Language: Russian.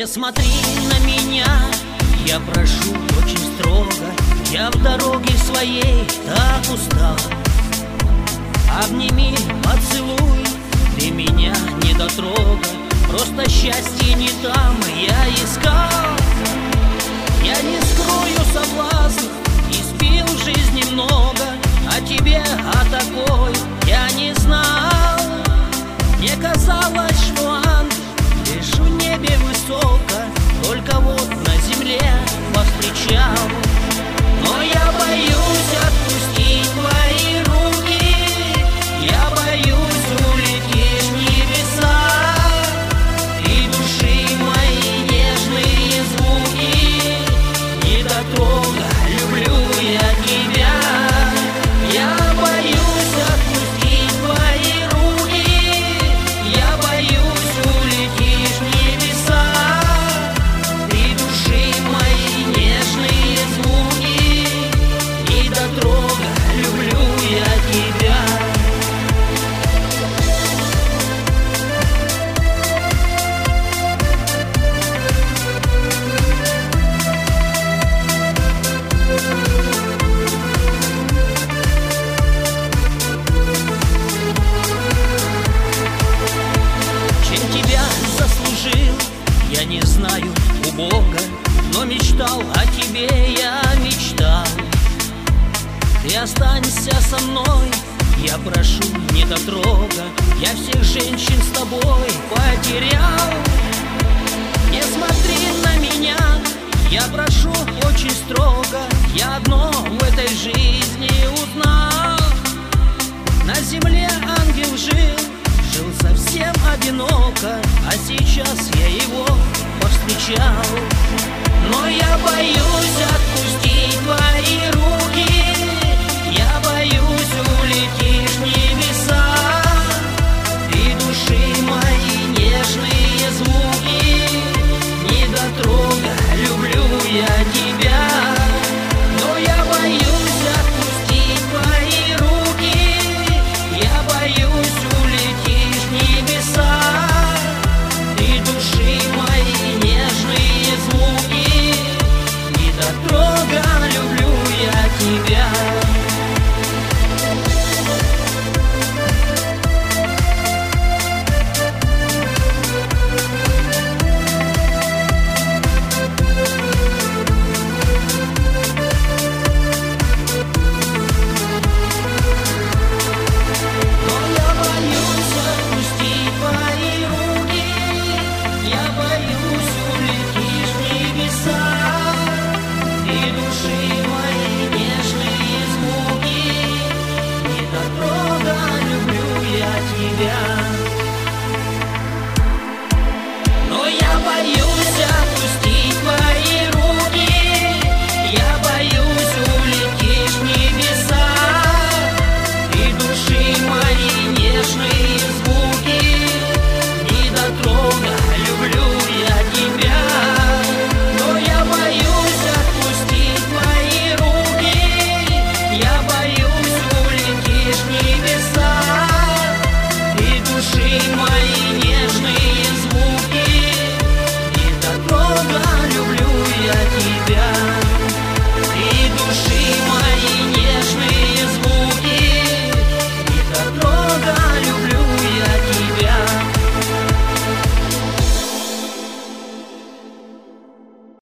смотри на меня, я прошу очень строго. Я в дороге своей так устал. Обними, поцелуй, ты меня не дотрога. Просто счастье не там я искал. Я не скрою соблазн, испил в жизни много. О тебе, о такой я не знал. Мне казалось, что ангел лишь в небе высоко, только вот на земле повстречал. Но я боюсь отпустить твои руки, я боюсь улетишь в небеса. Ты души мои нежные звуки не дотрога, люблю я тебя. Я боюсь отпустить твои руки, я боюсь улетишь в небеса. Ты души мои нежные звуки не дотрога, люблю я тебя. Чем тебя заслужил, я не знаю у Бога, но мечтал о тебе, я мечтал. Ты останься со мной, я прошу, не дотрога. Я всех женщин с тобой потерял. Не смотри на меня, я прошу очень строго. Я одно в этой жизни узнал. На земле ангел жил совсем одиноко, а сейчас я его повстречал.